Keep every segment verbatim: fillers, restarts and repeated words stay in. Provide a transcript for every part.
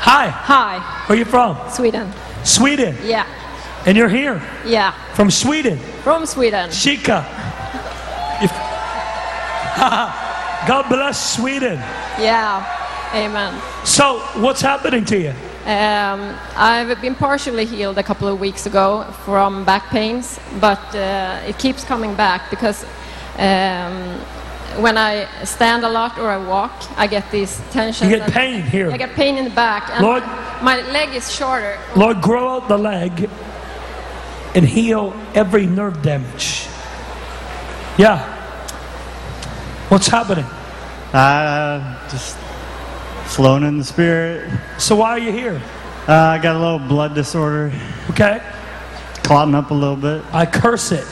Hi. Hi. Where are you from? Sweden. Sweden. Yeah. And you're here? Yeah. From Sweden? From Sweden. Chica. God bless Sweden. Yeah. Amen. So, what's happening to you? Um, I've been partially healed a couple of weeks ago from back pains, but uh, it keeps coming back because um, when I stand a lot or I walk, I get these tensions. You get pain here. I get pain in the back, and Lord, my leg is shorter. Lord, grow out the leg and heal every nerve damage. Yeah. What's happening? Uh, just flowing in the spirit. So why are you here? Uh, I got a little blood disorder. Okay. Clotting up a little bit. I curse it.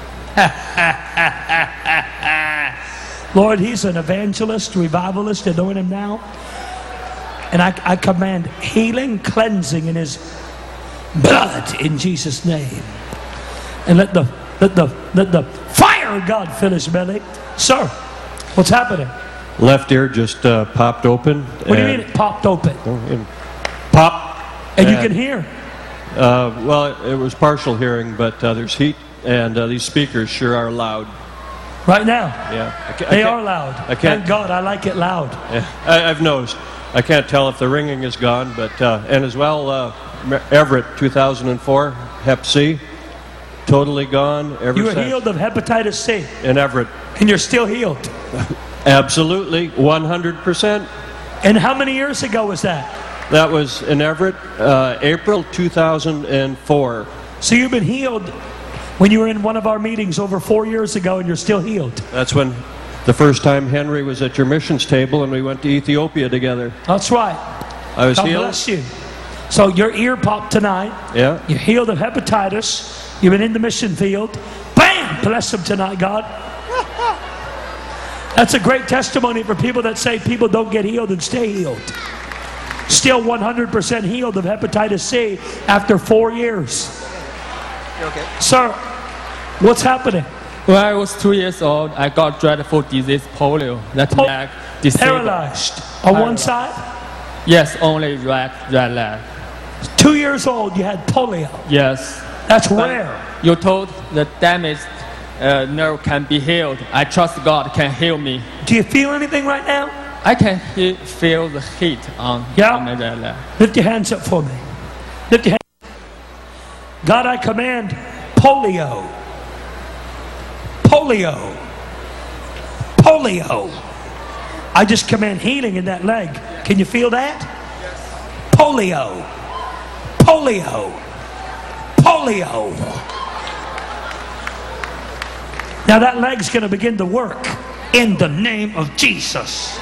Lord, he's an evangelist, revivalist, anoint him now. And I, I command healing, cleansing in his blood in Jesus' name. And let the, let the, let the fire of God fill his belly. Sir, what's happening? Left ear just uh, popped open. What do you mean it popped open? And pop. And, and you can hear? Uh, well, it was partial hearing, but uh, there's heat, and uh, these speakers sure are loud. Right now? Yeah. I ca- I They can't- are loud. I can't, Thank God, I like it loud. Yeah, I, I've noticed. I can't tell if the ringing is gone, but uh, and as well, uh, Everett, two thousand four, Hep C, totally gone. Ever You were since. healed of hepatitis C. In Everett. And you're still healed. Absolutely, one hundred percent. And how many years ago was that? That was in Everett, uh, April two thousand four. So you've been healed when you were in one of our meetings over four years ago, and you're still healed. That's when the first time Henry was at your missions table, and we went to Ethiopia together. That's right. I was God healed. bless you. So your ear popped tonight. Yeah. You're healed of hepatitis. You've been in the mission field. Bam! Bless them tonight, God. That's a great testimony for people that say people don't get healed and stay healed. Still one hundred percent healed of hepatitis C after four years. Okay. Sir, what's happening? When I was two years old, I got dreadful disease, polio. That Po- leg disabled. Paralyzed. On one Paralyzed. side? Yes, only right, right leg. Two years old, you had polio. Yes. That's But rare. You told the damaged uh, nerve can be healed. I trust God can heal me. Do you feel anything right now? I can he- feel the heat on, Yeah. on my right leg. Lift your hands up for me. Lift your hands. God, I command polio. Polio. Polio. I just command healing in that leg. Can you feel that? Polio. Polio. Polio. Now that leg's going to begin to work in the name of Jesus.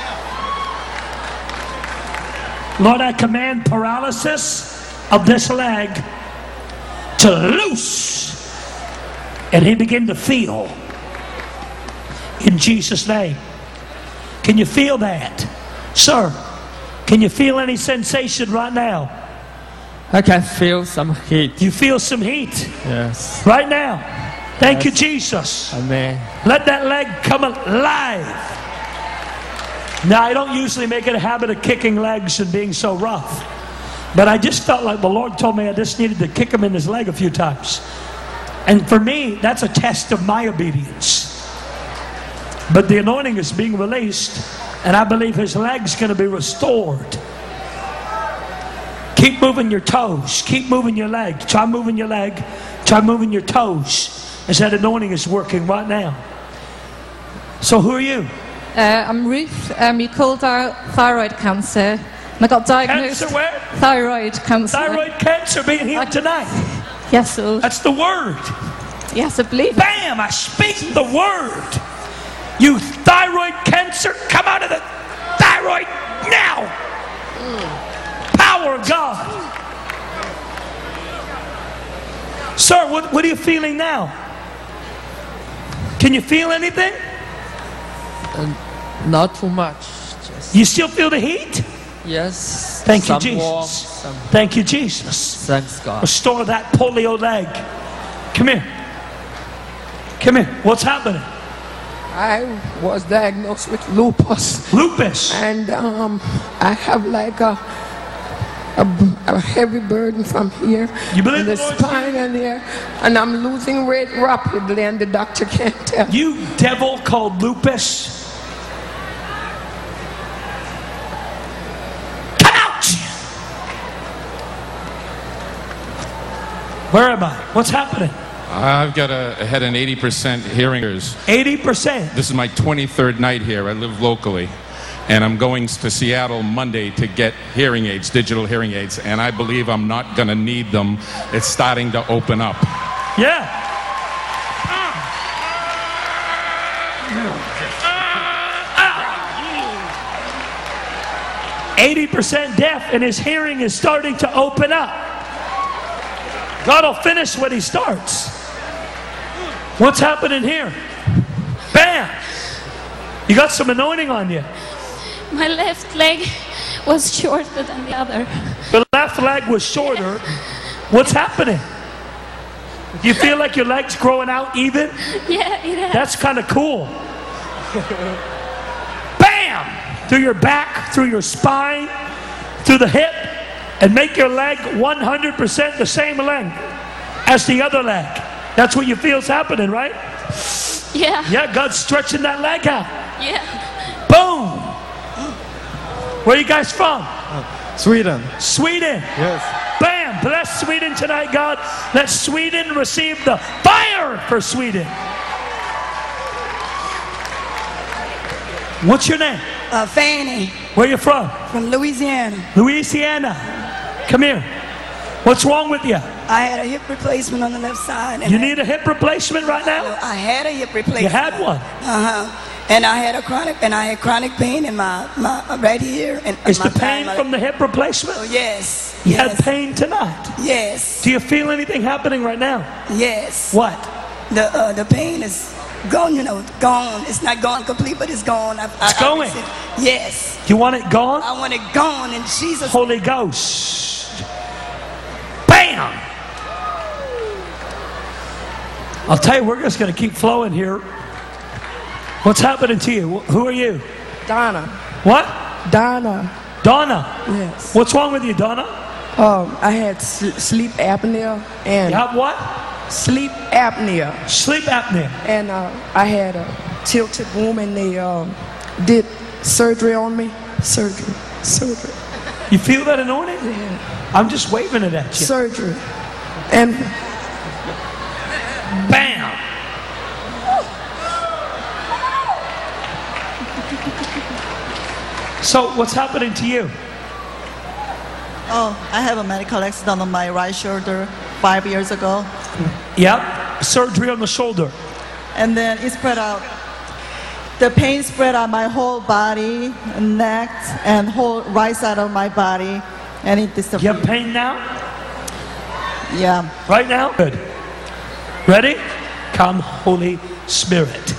Lord, I command paralysis of this leg to loose. And he began to feel in Jesus' name. Can you feel that? Sir, can you feel any sensation right now? I can feel some heat. You feel some heat Yes. right now. Thank you, Yes. Jesus. Amen. Let that leg come alive. Now, I don't usually make it a habit of kicking legs and being so rough. But I just felt like the Lord told me I just needed to kick him in his leg a few times. And for me, that's a test of my obedience. But the anointing is being released, and I believe his leg's going to be restored. Keep moving your toes. Keep moving your leg. Try moving your leg. Try moving your toes as that anointing is working right now. So who are you? Uh, I'm Ruth. Um, you called out thyroid cancer. And I got diagnosed. Cancer where? Thyroid cancer. Thyroid cancer being healed tonight. Yes, Lord. That's the word. Yes, I believe it. Bam! I speak the word. You thyroid cancer, come out of the thyroid now. Power of God. Sir, what, what are you feeling now? Can you feel anything? Not too much. Just You still feel the heat? yes. Thank you, some Jesus. warmth, some Thank you, Jesus. thanks God. Restore that polio leg. Come here. Come here. What's happening? I was diagnosed with lupus, Lupus. and um, I have like a a, b- a heavy burden from here. You believe and the the Lord spine and there, and I'm losing weight rapidly, and the doctor can't tell. You devil called lupus. Come out! Where am I? What's happening? I've got a, I had an eighty percent hearing loss. eighty percent. This is my twenty-third night here. I live locally. And I'm going to Seattle Monday to get hearing aids, digital hearing aids. And I believe I'm not going to need them. It's starting to open up. Yeah. eighty percent deaf, and his hearing is starting to open up. God will finish what he starts. What's happening here? Bam! You got some anointing on you. My left leg was shorter than the other. The left leg was shorter. What's happening? Do you feel like your leg's growing out even? Yeah, it has. That's kind of cool. Bam! Through your back, through your spine, through the hip, and make your leg one hundred percent the same length as the other leg. That's what you feel's happening, right? Yeah. Yeah, God's stretching that leg out. Yeah. Boom! Where are you guys from? Sweden. Sweden. Yes. Bam! Bless Sweden tonight, God. Let Sweden receive the fire for Sweden. What's your name? Uh, Fanny. Where you from? From Louisiana. Louisiana. Come here. What's wrong with you? I had a hip replacement on the left side. And You I, need a hip replacement right now? I had a hip replacement. You had one. Uh-huh. And I had a chronic, and I had chronic pain in my, my right here. And Is my the pain thigh, from the hip replacement? Oh, yes. You yes. had pain tonight. Yes. Do you feel anything happening right now? Yes. What? The uh, the pain is gone, you know, gone. It's not gone complete, but it's gone. I, It's I, going. I, yes. You want it gone? I want it gone in Jesus' Holy Ghost. Bam! I'll tell you, we're just going to keep flowing here. What's happening to you? Who are you? Donna. What? Donna. Donna. Yes. What's wrong with you, Donna? Um, I had s- sleep apnea and You have what? sleep apnea, Sleep apnea. and uh, I had a tilted womb, and they um, did surgery on me. Surgery. Surgery. You feel that anointing? Yeah. I'm just waving it at you. Surgery. And Bam! So what's happening to you? Oh, I have a medical accident on my right shoulder five years ago. Yep. Surgery on the shoulder. And then it spread out. The pain spread out my whole body, neck, and whole right side of my body. And it You disappeared. have pain now? Yeah. Right now? Good. Ready? Come, Holy Spirit.